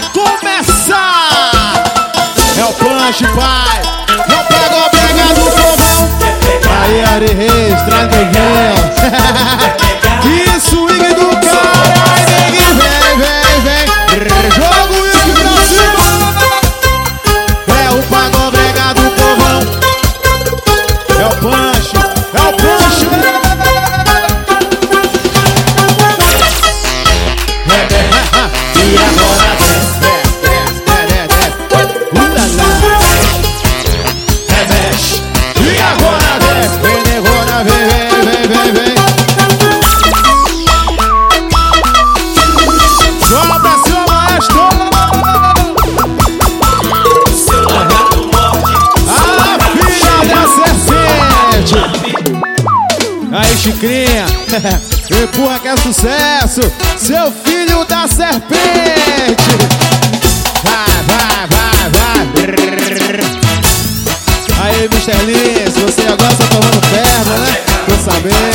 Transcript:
começar. É o punch, pai. Não pega do povão. Aí, Ari Reis, traz meu véu. Isso, swing do cara. Aí, vem. Jogo isso pra cima. É o pagão brega do povão. É o punch. É o punch. E agora desce. E agora desce. Vem, negona, vem. Joga pra cima, maestro. A filha da serpente. Aí, Chicrinha. Empurra que é sucesso. Seu filho da serpente. Vai. Aí, Mr. Lin, se você agora tá tomando perna, né? Tô sabendo.